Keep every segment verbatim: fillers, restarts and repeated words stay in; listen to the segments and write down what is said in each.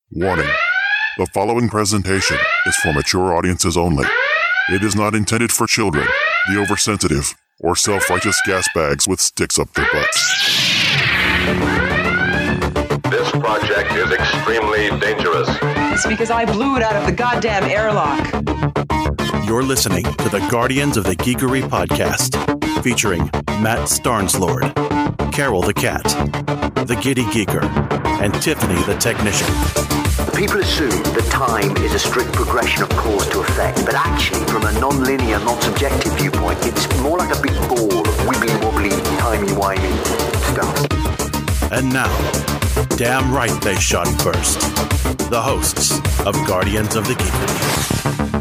Warning. The following presentation is for mature audiences only. It is not intended for children, the oversensitive, or self-righteous gas bags with sticks up their butts. This project is extremely dangerous. It's because I blew it out of the goddamn airlock. You're listening to the Guardians of the Geekery podcast, featuring Matt Starnslord, Carol the Cat, the Giddy Geeker, and Tiffany the Technician. People assume that time is a strict progression of cause to effect, but actually, from a non-linear, non-subjective viewpoint, it's more like a big ball of wibbly-wobbly, timey-wimey stuff. And now, damn right they shot first, the hosts of Guardians of the Geekery.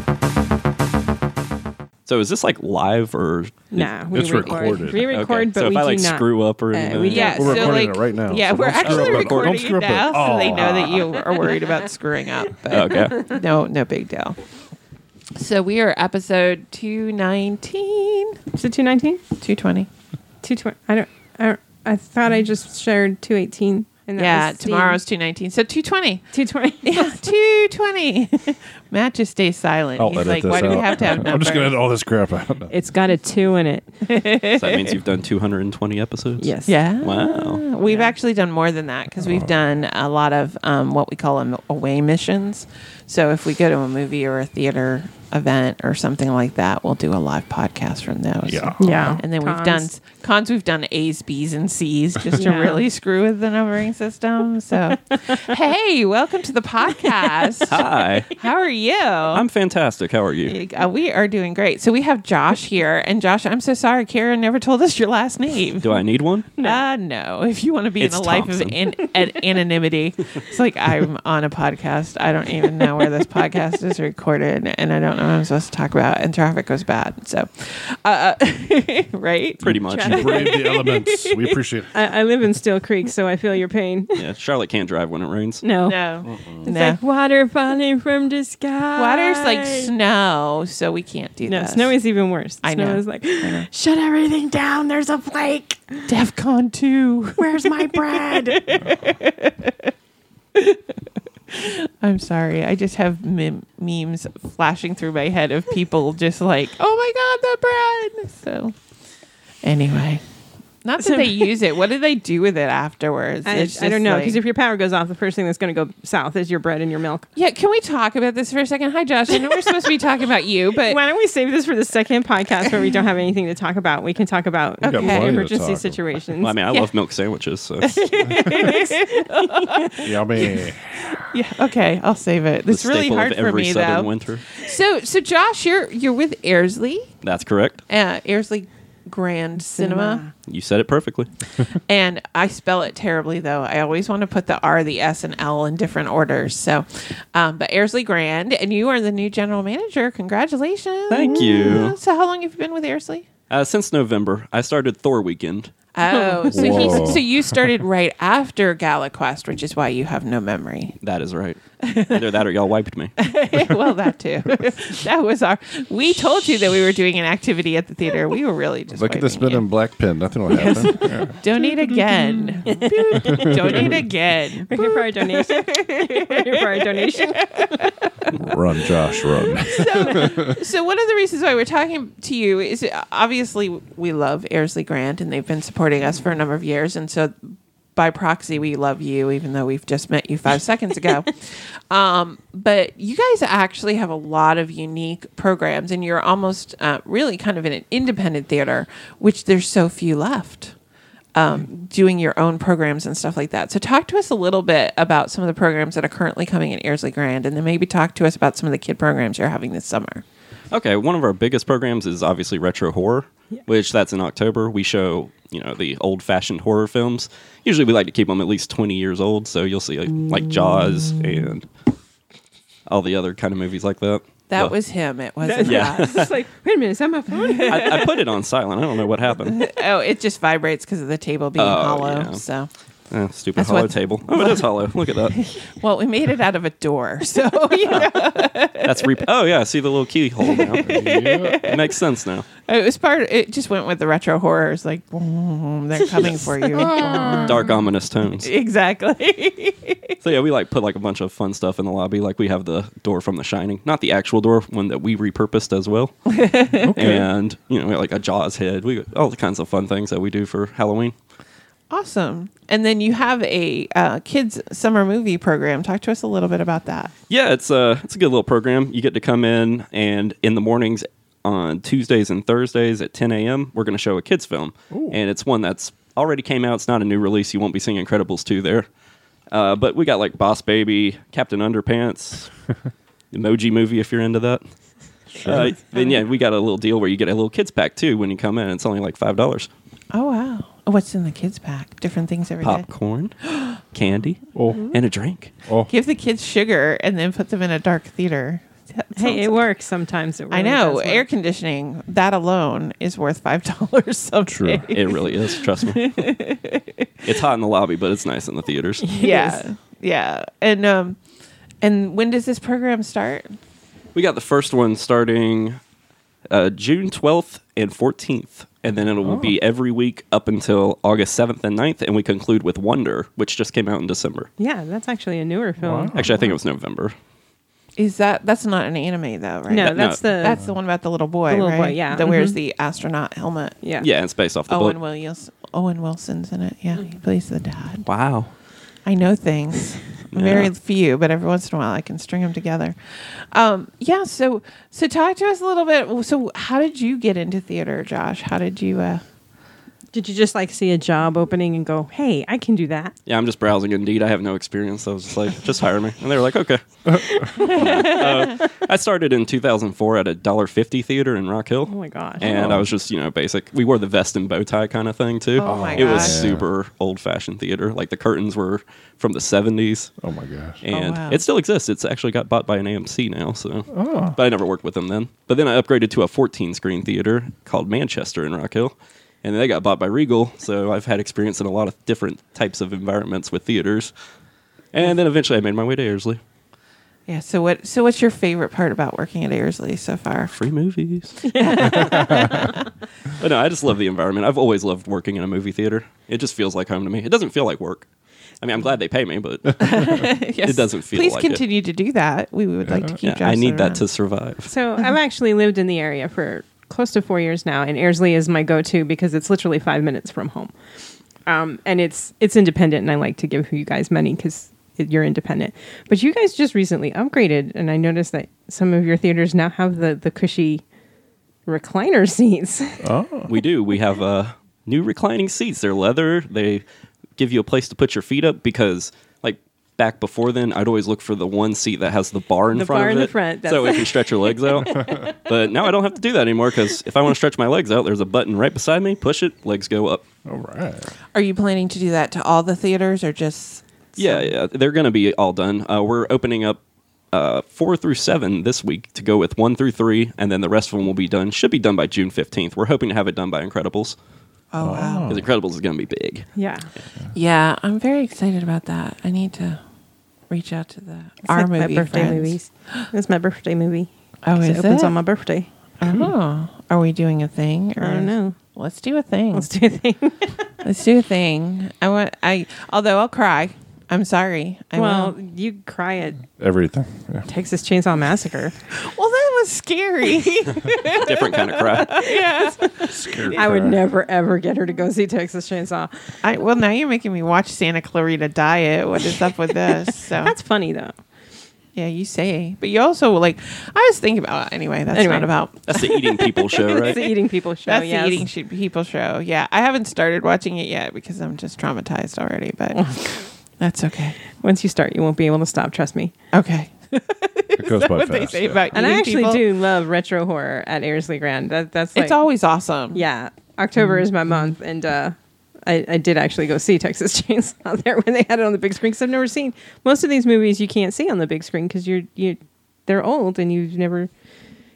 So is this like live or? Nah, we it's record. recorded. We record, Okay. but so we if I like do not. screw up or Uh, anything, we- Yeah, We're so recording like, it right now. Yeah, so we're don't screw actually up. recording Don't screw it up. now, so they know that Aw. you are worried about screwing up. But Okay. no, no big deal. So we are episode two nineteen, Is it two nineteen? two twenty. two twenty. I don't. I don't. I thought I just shared two eighteen. And that Yeah, was tomorrow's two nineteen. So two twenty. two twenty. Yeah, two twenty. Matt just stays silent. I'll He's edit like, this why do we out. have to have numbers? I'm just going to edit all this crap out. It's got a two in it. So that means you've done two hundred twenty episodes. Yes. Yeah. Wow. We've actually done more than that because we've done a lot of um, what we call them away missions. So if we go to a movie or a theater event or something like that, we'll do a live podcast from those. Yeah. Yeah. And then we've Cons. done cons. We've done A's, B's, and C's just to Yeah. really screw with the numbering system. So, hey, welcome to the podcast. Hi. How are you? I'm fantastic. How are you? Uh, we are doing great. So we have Josh here, and Josh, I'm so sorry, Karen never told us your last name. Do I need one? Uh, no. If you want to be It's in a life of Thompson. an, an anonymity, it's like I'm on a podcast. I don't even know where this podcast is recorded, and I don't know what I'm supposed to talk about, and traffic goes bad. So, uh, right? Pretty much. You braved the elements. We appreciate it. I, I live in Still Creek, so I feel your pain. Yeah. Charlotte can't drive when it rains. No. No. It's No. like water falling from the sky. Water's like snow, so we can't do No, this. snow is even worse. I snow know. is like, shut everything down. There's a flake. DEFCON two. Where's my bread? I'm sorry. I just have mem- memes flashing through my head of people just like, oh my God, the bread. So, anyway. Not that they use it. What do they do with it afterwards? I, It's I don't just know, like- because if your power goes off, the first thing that's going to go south is your bread and your milk. Yeah, can we talk about this for a second? Hi, Josh. I know we're supposed to be talking about you, but Why don't we save this for the second podcast where we don't have anything to talk about? We can talk about got okay. plenty to emergency talk about. situations. Well, I mean, I Yeah. love milk sandwiches. So Yummy. yeah, okay, I'll save it. It's the really staple hard of for every me southern though. winter. So, so Josh, you're you're with Airsley, That's correct. uh, Airsley Grand Cinema. You said it perfectly. And I spell it terribly, though. I always want to put the R, the S, and L in different orders. So, um, but Airsley Grand, and you are the new general manager. Congratulations! Thank you. So, how long have you been with Airsley? Uh, since November, I started Thor Weekend. Oh, so Whoa. he's so you started right after GalaQuest, which is why you have no memory. That is right. Either that or y'all wiped me. Well, that too. That was our. We told you that we were doing an activity at the theater. We were really just Look at this wiping bit you. in black pen. Nothing will happen. Yeah. Donate again. Boop. Donate again. We're here for our donation. We're here for our donation. Run, Josh, run. So one of the reasons why we're talking to you is uh, obviously we love Airsley Grant and they've been supporting us for a number of years, and so by proxy we love you, even though we've just met you five seconds ago. Um, but you guys actually have a lot of unique programs, and you're almost uh, really kind of in an independent theater, which there's so few left. Um, doing your own programs and stuff like that. So talk to us a little bit about some of the programs that are currently coming in Airsley Grand, and then maybe talk to us about some of the kid programs you're having this summer. Okay, one of our biggest programs is obviously Retro Horror, which that's in October. We show, you know, the old-fashioned horror films. Usually we like to keep them at least twenty years old, so you'll see like, like Jaws and all the other kind of movies like that. That Well, was him. It wasn't Yeah. us. It's like, wait a minute, is that my phone? I, I put it on silent. I don't know what happened. Oh, it just vibrates because of the table being Oh, hollow. yeah. So Eh, stupid That's hollow what- table. Oh, it is hollow. Look at that. Well, we made it out of a door, so you know, That's re- oh yeah, see the little keyhole now. It makes sense now. it was part. It just went with the retro horrors, like boom, they're coming for you. Dark ominous tones. Exactly. So yeah, we like put like a bunch of fun stuff in the lobby. Like we have the door from The Shining, not the actual door, one that we repurposed as well. And you know, we have, like a Jaws head. We got all the kinds of fun things that we do for Halloween. Awesome. And then you have a uh, kids summer movie program. Talk to us a little bit about that. Yeah, it's a it's a good little program. You get to come in, and in the mornings on Tuesdays and Thursdays at ten a.m. we're going to show a kids film, and it's one that's already came out. It's not a new release. You won't be seeing Incredibles two there, uh, but we got like Boss Baby, Captain Underpants, Emoji Movie if you're into that. Uh, then yeah, we got a little deal where you get a little kids pack too when you come in. It's only like five dollars. Oh wow. What's in the kids pack? Different things every day. Popcorn, candy, Oh. and a drink. Oh. Give the kids sugar and then put them in a dark theater. That Hey, sounds- it works sometimes. It really I know. does work. Air conditioning, that alone is worth five dollars someday. It really is. Trust me. It's hot in the lobby, but it's nice in the theaters. Yeah. Yeah. And um and when does this program start? We got the first one starting uh, June twelfth and fourteenth, and then it will be every week up until August seventh and ninth, and we conclude with Wonder, which just came out in December. Yeah, that's actually a newer film. Actually, I think it was November. Is that that's not an anime though, right? No, no, that's the That's the one about the little boy, The little right? boy, yeah. That wears Mhm. the astronaut helmet. yeah. Yeah, it's based off the Owen book. Williams. Owen Wilson's in it. Yeah, he plays the dad. Wow. I know things. Yeah. Very few, but every once in a while I can string them together. Um, yeah. So, so talk to us a little bit. So, how did you get into theater, Josh? How did you? Uh, Did you just like see a job opening and go, "Hey, I can do that"? Yeah, I'm just browsing Indeed. I have no experience. So I was just like, just hire me. And they were like, okay. uh, I started in two thousand four at a one dollar fifty theater in Rock Hill. Oh my gosh! And I was just, you know, basic. We wore the vest and bow tie kind of thing, too. Oh my It was gosh. super old-fashioned theater. Like, the curtains were from the seventies. Oh my gosh. And wow. it still exists. It's actually got bought by an A M C now, so. But I never worked with them then. But then I upgraded to a fourteen-screen theater called Manchester in Rock Hill. And they got bought by Regal, so I've had experience in a lot of different types of environments with theaters. And then eventually I made my way to Airsley. yeah. So what? So what's your favorite part about working at Airsley so far? Free movies. But no, I just love the environment. I've always loved working in a movie theater. It just feels like home to me. It doesn't feel like work. I mean, I'm glad they pay me, but Yes. it doesn't feel Please like it. continue to do that. We would like to keep. yeah, Josh I need that around. to survive. So I've actually lived in the area for close to four years now, and Airsley is my go-to because it's literally five minutes from home, um, and it's it's independent, and I like to give you guys money because you're independent. But you guys just recently upgraded, and I noticed that some of your theaters now have the the cushy recliner seats. We do. We have uh, new reclining seats. They're leather. They give you a place to put your feet up because, like, back before then, I'd always look for the one seat that has the bar in The front bar of in it. the front, that's So it. if you stretch your legs out. But now I don't have to do that anymore because if I want to stretch my legs out, there's a button right beside me. Push it, legs go up. All right. Are you planning to do that to all the theaters or just? Yeah, yeah. They're going to be all done. Uh, we're opening up uh, four through seven this week to go with one through three, and then the rest of them will be done. Should be done by June fifteenth. We're hoping to have it done by Incredibles. Oh wow. Because Incredibles is going to be big. Yeah, Yeah, I'm very excited about that. I need to reach out to the it's our like movie my birthday friends. movies. It's my birthday movie. Oh, 'Cause is it opens it? on my birthday? Oh, are we doing a thing? Or I don't know. Let's do a thing. Let's do a thing. Let's do a thing. I want. I. Although I'll cry. I'm sorry. I well, will. you cry at Everything. Yeah. Texas Chainsaw Massacre. Well, that was scary. Different kind of cry. yeah. I would never ever get her to go see Texas Chainsaw. I. Well, now you're making me watch Santa Clarita Diet. What is up with this? So That's funny though. yeah, you say, but you also like. I was thinking about anyway. That's Anyway. not about. That's the Eating People show, It's right? the Eating People show. That's yes. the eating sh- people show. Yeah, I haven't started watching it yet because I'm just traumatized already. But that's okay. Once you start, you won't be able to stop. Trust me. Okay. It goes by what fast. they say yeah. about And I eating actually people. do love retro horror at Airsley Grand. That that's like, It's always awesome. yeah. October is my month, and uh, I, I did actually go see Texas Chainsaw there when they had it on the big screen. Because I've never seen most of these movies. You can't see on the big screen because you're you they're old and you've never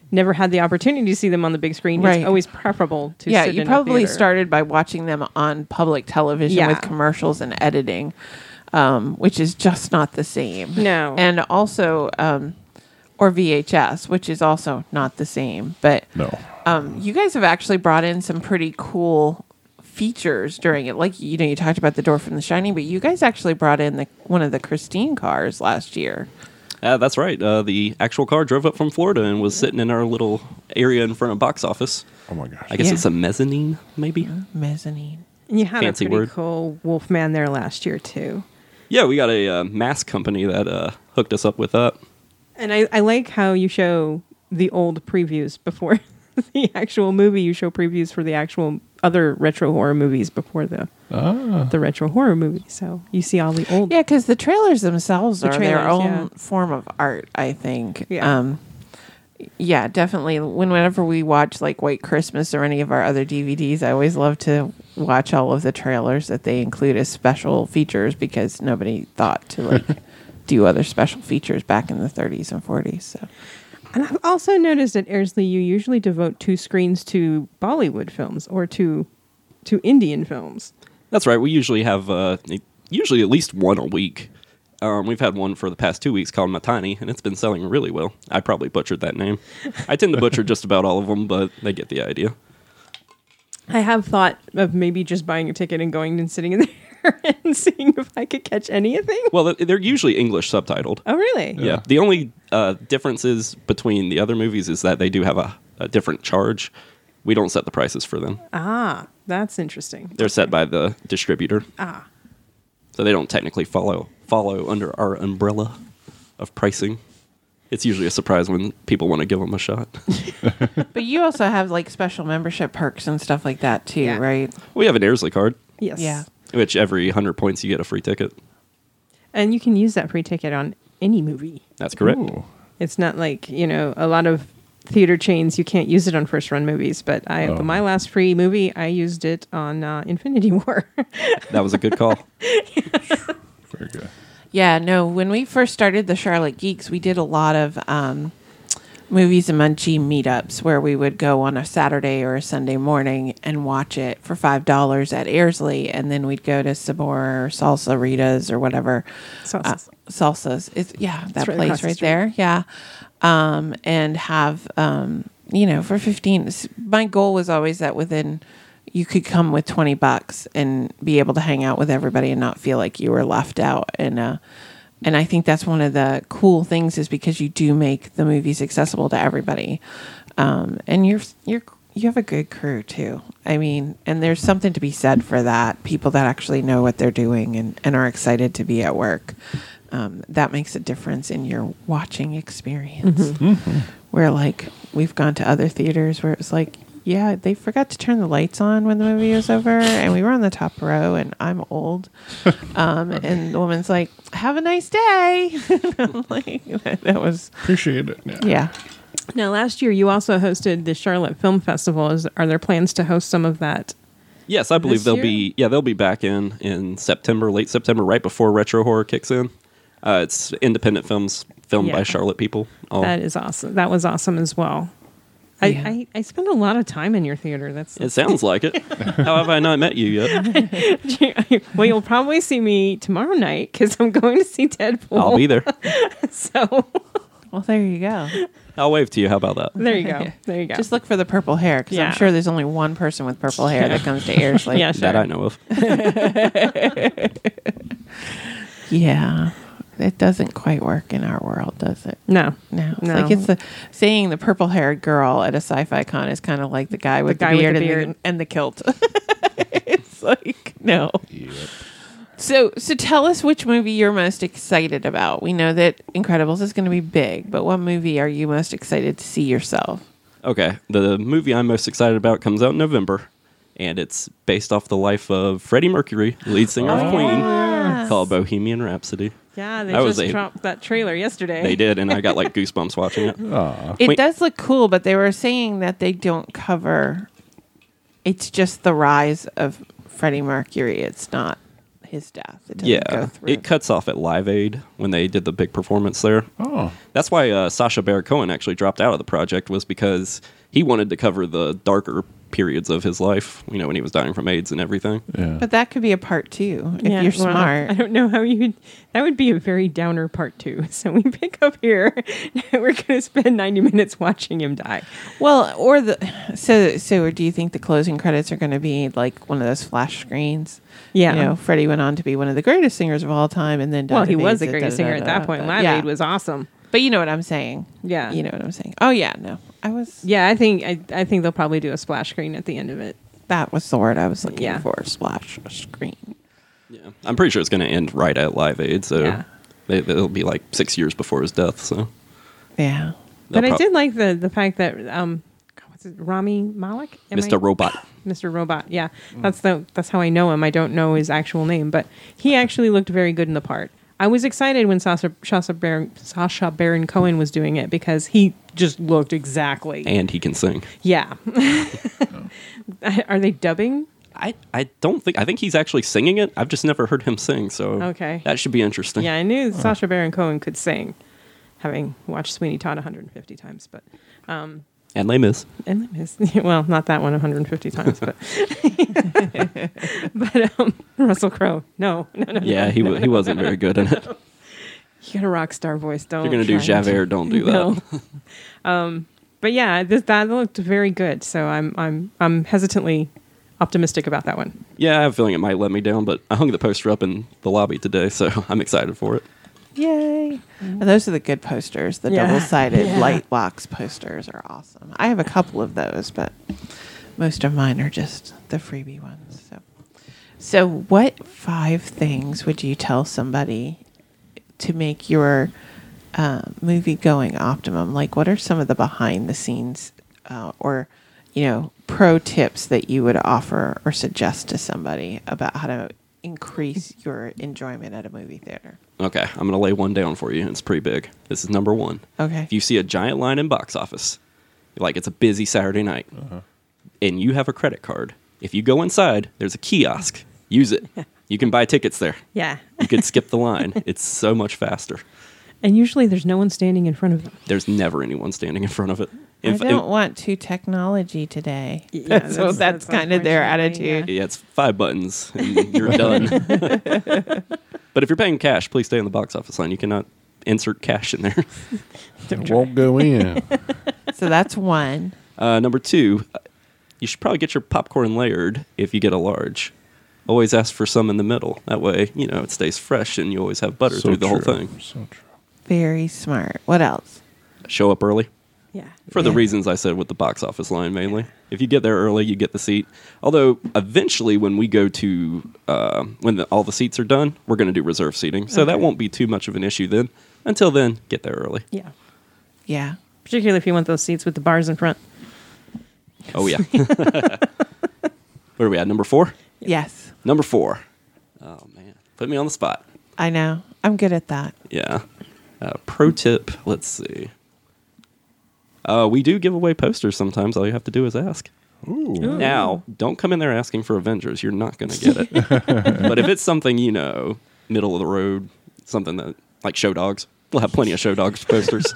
never had the opportunity to see them on the big screen, Right. it's always preferable to Yeah, sit you in a probably theater. started by watching them on public television Yeah. with commercials and editing, um, which is just not the same. No. And also, um, or V H S, which is also not the same. But No. um, you guys have actually brought in some pretty cool features during it. Like, you know, you talked about the door from The Shining, but you guys actually brought in the one of the Christine cars last year. Uh, that's right. Uh, the actual car drove up from Florida and was sitting in our little area in front of box office. Oh my gosh. I guess Yeah. it's a mezzanine, maybe. Mezzanine. And you had fancy a pretty word. cool Wolfman there last year too. Yeah, we got a uh, mask company that uh, hooked us up with that. And I, I like how you show the old previews before the actual movie. You show previews for the actual other retro horror movies before the Ah. the retro horror movie. So you see all the old. Yeah, because the trailers themselves The are their trailers, own yeah. form of art, I think. Yeah. Um, yeah, definitely. When- Whenever we watch like White Christmas or any of our other D V Ds, I always love to watch all of the trailers that they include as special features because nobody thought to like do other special features back in the thirties and forties. So And I've also noticed at Airsley, you usually devote two screens to Bollywood films or to to Indian films. That's right. We usually have uh, usually at least one a week. Um, we've had one for the past two weeks called Matani, and it's been selling really well. I probably butchered that name. I tend to butcher just about all of them, but they get the idea. I have thought of maybe just buying a ticket and going and sitting in there and seeing if I could catch anything. Well, they're usually English subtitled. Oh, really? Yeah. The only uh, differences between the other movies is that they do have a, a different charge. We don't set the prices for them. Ah, that's interesting. They're set by the distributor. Ah. So they don't technically follow follow under our umbrella of pricing. It's usually a surprise when people want to give them a shot. but you also have like special membership perks and stuff like that too, Yeah. right? We have an Airsley card, Yes. Yeah. which every one hundred points you get a free ticket. And you can use that free ticket on any movie. That's correct. Ooh. It's not like, you know, a lot of theater chains, you can't use it on first run movies. But I, Oh. my last free movie, I used it on uh, Infinity War. That was a good call. Very good. Yeah, no, when we first started the Charlotte Geeks, we did a lot of um, movies and munchie meetups where we would go on a Saturday or a Sunday morning and watch it for five dollars at Airsley, and then we'd go to Sabor or Salsa Rita's or whatever. Salsas. Uh, salsas. It's, yeah, that right place across the right street. there. Yeah. Um, and have, um, you know, for fifteen, my goal was always that within, you could come with twenty bucks and be able to hang out with everybody and not feel like you were left out. And, uh, and I think that's one of the cool things is because you do make the movies accessible to everybody. Um, and you're, you're, you have a good crew too. I mean, and there's something to be said for that. People that actually know what they're doing and, and are excited to be at work. Um, that makes a difference in your watching experience. Where like we've gone to other theaters where it was like, yeah, they forgot to turn the lights on when the movie was over, and we were on the top row, and I'm old, um, and the woman's like, "Have a nice day." I'm like, that, that was Appreciate it. Yeah. yeah. Now, last year you also hosted the Charlotte Film Festival. Is, are there plans to host some of that? Yes, I believe This they'll year? be. Yeah, they'll be back in in September, late September, right before retro horror kicks in. Uh, it's independent films filmed by Yeah. Charlotte people. All, That is awesome. That was awesome as well. I, Yeah. I, I spend a lot of time in your theater. That's it sounds like it. How have I not met you yet? well, you'll probably see me tomorrow night because I'm going to see Deadpool. I'll be there. So Well, there you go. I'll wave to you. How about that? there you go. There you go. Just look for the purple hair because Yeah. I'm sure there's only one person with purple hair that comes to Airsley. yeah, sure. That I know of. Yeah. It doesn't quite work in our world, does it? No, No, it's No. like it's the saying the purple haired girl at a sci-fi con is kind of like the guy with the, guy with beard, the and, beard. The, and the kilt. It's like no. So, so tell us which movie you're most excited about. We know that Incredibles is going to be big, but what movie are you most excited to see yourself? Okay, the movie I'm most excited about comes out in November, and it's based off the life of Freddie Mercury, lead singer of Queen, called Bohemian Rhapsody. yeah, they That was just a- dropped that trailer yesterday. They did, and I got like goosebumps watching it. It Wait. does look cool, but they were saying that they don't cover. It's just the rise of Freddie Mercury. It's not his death. It doesn't go Yeah, through. it cuts off at Live Aid when they did the big performance there. Oh. That's why uh, Sacha Baron Cohen actually dropped out of the project, was because he wanted to cover the darker periods of his life, you know, when he was dying from AIDS and everything. Yeah. But that could be a part two if Yeah, you're well, smart. I don't know how you would. That would be a very downer part two. So we pick up here. We're going to spend ninety minutes watching him die. Well, or the so so. Do you think the closing credits are going to be like one of those flash screens? Yeah. You know, Freddie went on to be one of the greatest singers of all time, and then died Well, of he was AIDS the at greatest singer at da-da-da-da. that point. But Live yeah. Aid was awesome. But you know what I'm saying? Yeah. You know what I'm saying? Oh yeah, no, I was. Yeah, I think I, I think they'll probably do a splash screen at the end of it. That was the word I was looking Yeah. for. Splash screen. Yeah, I'm pretty sure it's going to end right at Live Aid, so Yeah. it, it'll be like six years before his death. So, Yeah. But they'll I prob- did like the the fact that um, what's it, Rami Malek, Am Mister I- Robot. Mister Robot. Yeah, that's the that's how I know him. I don't know his actual name, but he actually looked very good in the part. I was excited when Sasha, Sasha, Baron, Sasha Baron Cohen was doing it because he just looked exactly. And he can sing. Yeah. Are they dubbing? I, I don't think, I think he's actually singing it. I've just never heard him sing, so Okay. that should be interesting. Yeah, I knew Sasha Baron Cohen could sing, having watched Sweeney Todd one hundred fifty times, but. Um, And Les Mis. And Les Mis. Well, not that one one hundred fifty times, but but um, Russell Crowe. No, no, no. Yeah, no, he no, wa- he no, wasn't no. very good in it. You got a rock star voice. Don't. If you're gonna do try it. Javert, don't do that. No. um, but yeah, this, that looked very good. So I'm I'm I'm hesitantly optimistic about that one. Yeah, I have a feeling it might let me down, but I hung the poster up in the lobby today, so I'm excited for it. Yay. And those are the good posters. The Yeah. double-sided Yeah. light box posters are awesome. I have a couple of those, but most of mine are just the freebie ones. So, so what five things would you tell somebody to make your uh, movie going optimum? Like, what are some of the behind-the-scenes uh, or, you know, pro tips that you would offer or suggest to somebody about how to increase your enjoyment at a movie theater? Okay, I'm going to lay one down for you. It's pretty big. This is number one. Okay. If you see a giant line in box office, like it's a busy Saturday night, and you have a credit card, if you go inside, there's a kiosk. Use it. You can buy tickets there. Yeah. You can skip the line. It's so much faster. And usually there's no one standing in front of them. There's never anyone standing in front of it. If- I don't if- want to technology today. Yeah, That's, so that's, kind of their unfortunately, attitude. Yeah, it's five buttons and you're done. But if you're paying cash, please stay in the box office line. You cannot insert cash in there. It won't go in. So that's one. Uh, number two, uh, you should probably get your popcorn layered if you get a large. Always ask for some in the middle. That way, you know, it stays fresh and you always have butter So through the whole true. thing. So true. Very smart. What else? Show up early. Yeah. For the Yeah. reasons I said with the box office line mainly. If you get there early, you get the seat. Although eventually when we go to, uh, when the, all the seats are done, we're going to do reserve seating. So that Okay. won't be too much of an issue then. Until then, get there early. Yeah. Yeah. Particularly if you want those seats with the bars in front. Oh, yeah. Where are we at? Number four? Yes. Number four. Oh, man. Put me on the spot. I know. I'm good at that. Yeah. Uh, pro tip. Let's see. Uh, we do give away posters sometimes. All you have to do is ask. Ooh. Now, don't come in there asking for Avengers. You're not going to get it. But if it's something, you know, middle of the road, something that, like Show Dogs, we'll have plenty of Show Dogs posters.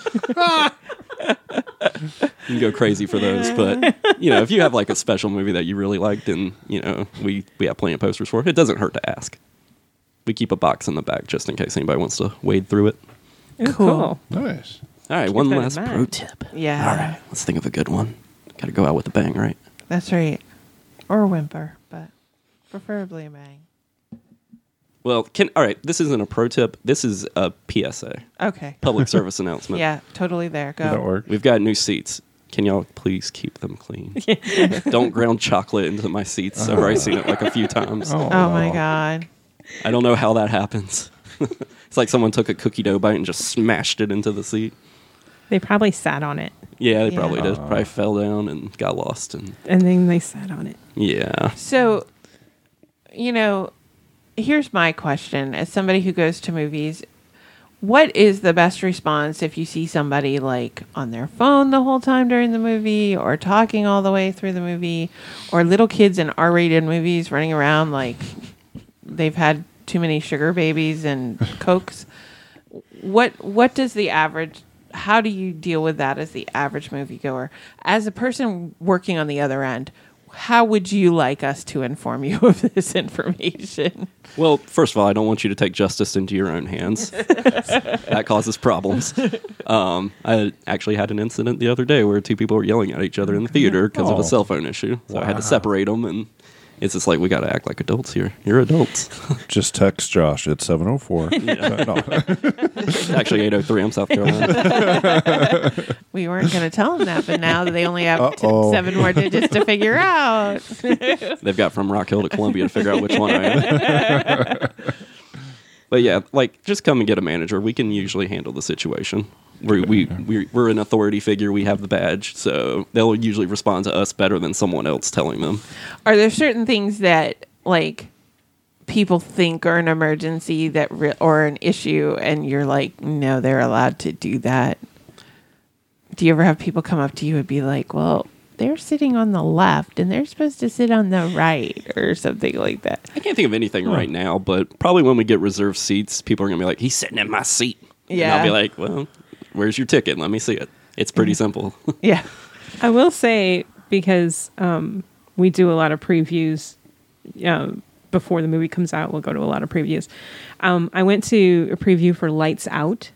You can go crazy for those. But, you know, if you have like a special movie that you really liked and, you know, we, we have plenty of posters for it, it doesn't hurt to ask. We keep a box in the back just in case anybody wants to wade through it. Ooh, Cool. Nice. All right, one that in last mind. pro tip. Yeah. All right, let's think of a good one. Got to go out with a bang, right? That's right. Or a whimper, but preferably a bang. Well, can all right. This isn't a pro tip. This is a P S A, Okay. public service announcement. Yeah, totally there. Did that Go. work? We've got new seats. Can y'all please keep them clean? Don't ground chocolate into my seats. I've already seen it like a few times. Oh, Oh my no. God. I don't know how that happens. It's like someone took a cookie dough bite and just smashed it into the seat. They probably sat on it. Yeah, they Yeah. probably did. Probably fell down and got lost. And And then they sat on it. yeah, So, you know, here's my question. As somebody who goes to movies, what is the best response if you see somebody like on their phone the whole time during the movie or talking all the way through the movie or little kids in R-rated movies running around like they've had too many sugar babies and Cokes? What what does the average how do you deal with that as the average moviegoer? As a person working on the other end, how would you like us to inform you of this information? Well, first of all, I don't want you to take justice into your own hands. That causes problems. Um, I actually had an incident the other day where two people were yelling at each other in the theater because Oh. of a cell phone issue. So I had to separate them, and it's just like, we got to act like adults here. You're adults. Just text Josh at seven oh four. No. It's actually eight oh three. I'm South Carolina. We weren't going to tell them that, but now they only have t- Uh-oh. seven more digits to figure out. They've got from Rock Hill to Columbia to figure out which one I am. But yeah, like, just come and get a manager. We can usually handle the situation. We we we we're an authority figure. We have the badge, so they'll usually respond to us better than someone else telling them. Are there certain things that, like, people think are an emergency that re- or an issue, and you're like, no, they're allowed to do that? Do you ever have people come up to you and be like, well, they're sitting on the left and they're supposed to sit on the right, or something like that? I can't think of anything right now, but probably when we get reserved seats, people are gonna be like, "He's sitting in my seat." And Yeah. I'll be like, "Well, where's your ticket? Let me see it." It's pretty simple. Yeah. I will say, because um, we do a lot of previews uh, before the movie comes out, we'll go to a lot of previews. Um, I went to a preview for Lights Out,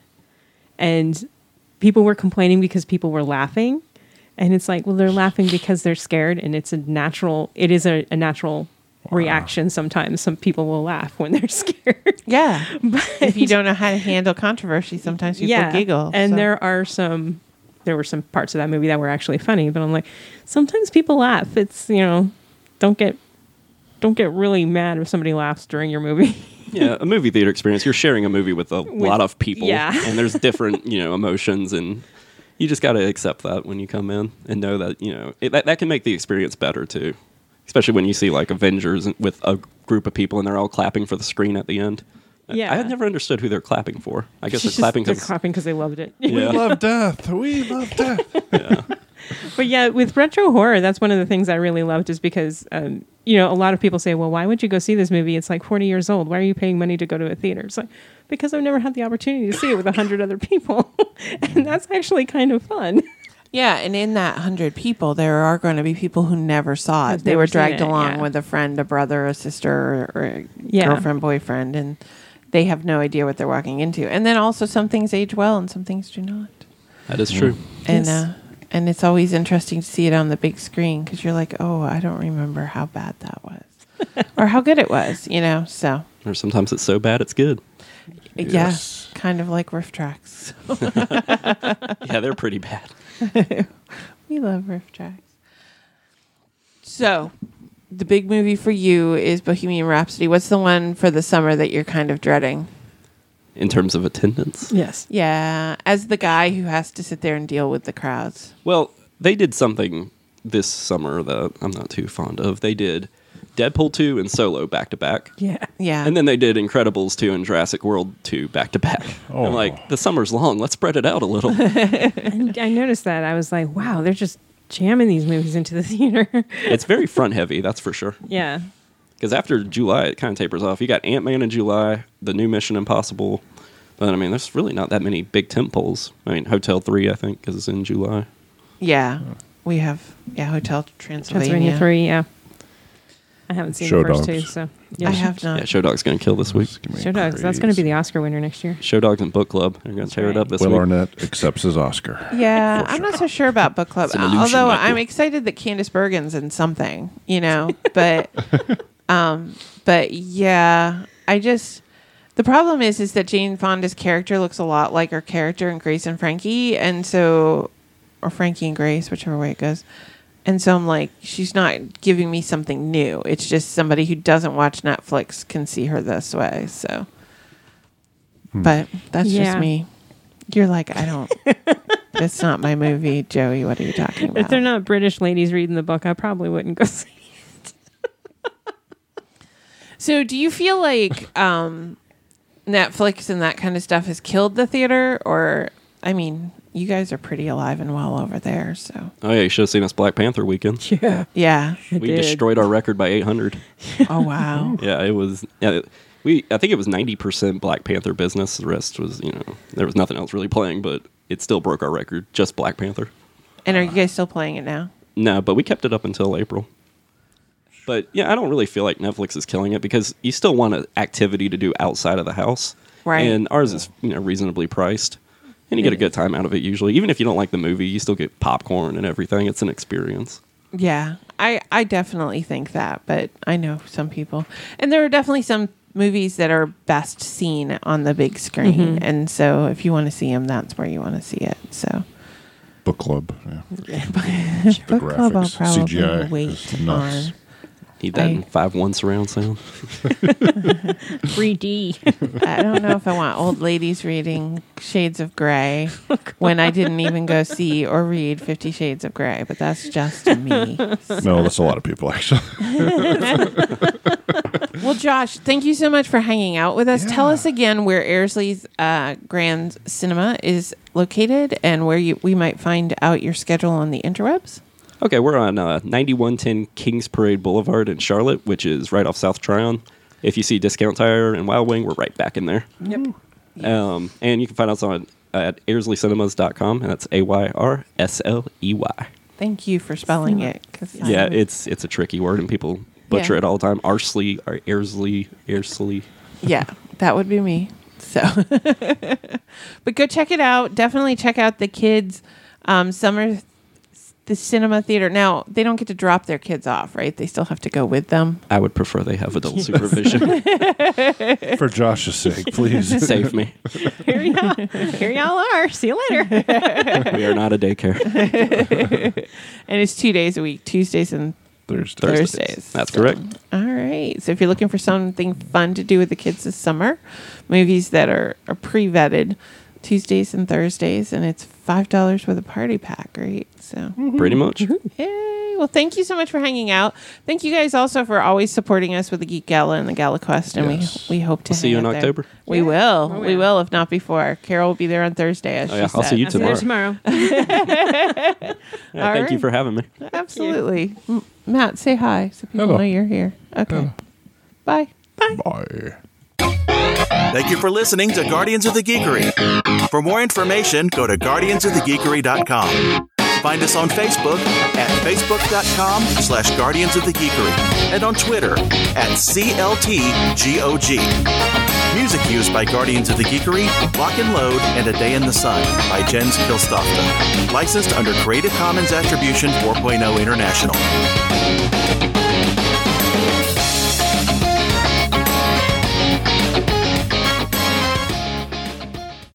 and people were complaining because people were laughing. And it's like, well, they're laughing because they're scared, and it's a natural, it is a, a natural reaction sometimes. Some people will laugh when they're scared. Yeah. If you don't know how to handle controversy, sometimes people giggle. And so. there are some, there were some parts of that movie that were actually funny, but I'm like, sometimes people laugh. It's, you know, don't get, don't get really mad if somebody laughs during your movie. Yeah, a movie theater experience. You're sharing a movie with a lot of people, yeah. and there's different, you know, emotions, and you just got to accept that when you come in and know that, you know, it, that that can make the experience better too. Especially when you see like Avengers with a group of people and they're all clapping for the screen at the end. Yeah. I had never understood who they're clapping for. I guess It's they're clapping just, because they're clapping because they loved it. Yeah. We love death. We love death. But yeah, with retro horror, that's one of the things I really loved, is because, um, you know, a lot of people say, well, why would you go see this movie? It's like forty years old. Why are you paying money to go to a theater? It's like, because I've never had the opportunity to see it with a hundred other people. And that's actually kind of fun. Yeah, and in that hundred people, there are going to be people who never saw it. Who've They never were seen dragged it, along yeah. with a friend, a brother, a sister, or, or a Yeah. girlfriend, boyfriend, and they have no idea what they're walking into. And then also, some things age well and some things do not. that is true. And Yes. uh, and it's always interesting to see it on the big screen, because you're like, oh, I don't remember how bad that was, or how good it was, you know. So Or sometimes it's so bad it's good. yes, kind of like riff tracks. Yeah, they're pretty bad. We love riff tracks. So, the big movie for you is Bohemian Rhapsody. What's the one for the summer that you're kind of dreading? In terms of attendance. Yes. Yeah, as the guy who has to sit there and deal with the crowds. Well, they did something this summer that I'm not too fond of. They did Deadpool two and Solo back to back. Yeah. Yeah. And then they did Incredibles two and Jurassic World two back to back. Oh. I'm like, the summer's long. Let's spread it out a little. And I noticed that. I was like, wow, they're just jamming these movies into the theater. It's very front heavy, that's for sure. Yeah. Because after July, it kind of tapers off. You got Ant-Man in July, the new Mission Impossible. But, I mean, there's really not that many big tentpoles. I mean, Hotel three, I think, is in July. yeah. We have, yeah, Hotel Transylvania. Transylvania three, yeah. I haven't seen Show the first Dogs. two, so. I have not. Yeah, Show Dog's going to kill this week. Show Dogs. That's going to be the Oscar winner next year. Show Dogs and Book Club. They're going to tear it right. up this Will week. Arnett accepts his Oscar. Yeah, I'm not so sure about book club. It's an illusion, Although Michael. I'm excited that Candice Bergen's in something, you know. But, um, but yeah, I just the problem is is that Jane Fonda's character looks a lot like her character in Grace and Frankie, and so, or Frankie and Grace, whichever way it goes. And so I'm like, she's not giving me something new. It's just somebody who doesn't watch Netflix can see her this way. So, but that's Yeah. just me. You're like, I don't. It's not my movie, Joey. What are you talking about? If they're not British ladies reading the book, I probably wouldn't go see it. So, do you feel like um, Netflix and that kind of stuff has killed the theater? Or, I mean, you guys are pretty alive and well over there. So, Oh, yeah, you should have seen us Black Panther weekend. Yeah. yeah. I We did. destroyed our record by eight hundred. Oh, wow. Yeah, it was. Yeah, we. I think it was ninety percent Black Panther business. The rest was, you know, there was nothing else really playing, but it still broke our record, just Black Panther. And are you guys still playing it now? No, but we kept it up until April. But yeah, I don't really feel like Netflix is killing it because you still want an activity to do outside of the house. Right. And ours is, you know, reasonably priced. And you get a good time out of it usually. Even if you don't like the movie, you still get popcorn and everything. It's an experience. Yeah, I, I definitely think that, but I know some people. And there are definitely some movies that are best seen on the big screen. Mm-hmm. And so if you want to see them, that's where you want to see it. So Book club. Yeah. Book club, I'll graphics, probably C G I wait is nuts. on. Need that I- in five one surround sound. three D. I don't know if I want old ladies reading Shades of Grey when I didn't even go see or read Fifty Shades of Grey, but that's just me. No, that's a lot of people, actually. Well, Josh, thank you so much for hanging out with us. Tell us again where Airsley's uh, Grand Cinema is located and where you, we might find out your schedule on the interwebs. Okay, we're on uh, ninety-one ten Kings Parade Boulevard in Charlotte, which is right off South Tryon. If you see Discount Tire and Wild Wing, we're right back in there. Yep. Um, and you can find us on at airsley cinemas dot com, and that's A Y R S L E Y. Thank you for spelling it. 'Cause I Yeah, don't- it's it's a tricky word, and people butcher Yeah. it all the time. Arsley, or Airsley, Airsley. Yeah, that would be me. So, but go check it out. Definitely check out the kids' um, summer, the cinema theater. Now they don't get to drop their kids off, right? They still have to go with them. I would prefer they have adult supervision. For Josh's sake, please. Save me. Here y'all, here y'all are. See you later. We are not a daycare. And it's two days a week, Tuesdays and Thursday. Thursdays. That's So, correct. All right. So if you're looking for something fun to do with the kids this summer, movies that are, are pre-vetted, Tuesdays and Thursdays, and it's five dollars with a party pack, right? So, Pretty much. yay. Well, thank you so much for hanging out. Thank you guys also for always supporting us with the Geek Gala and the Gala Quest, and Yes. we we hope to We'll see hang you in out there. October. We will. We will, if not before. Carol will be there on Thursday, as Oh, she yeah, I'll said. see you See you tomorrow. tomorrow. Yeah, All thank you right. for having me. Absolutely. M- Matt, say hi so people Hello. know you're here. Okay. Bye. Bye. Bye. Thank you for listening to Guardians of the Geekery. For more information, go to guardians of the geekery dot com. Find us on Facebook at facebook.com slash Guardians of the Geekery and on Twitter at C L T G O G. Music used by Guardians of the Geekery, Lock and Load, and A Day in the Sun by Jens Kilstofta. Licensed under Creative Commons Attribution four point oh International.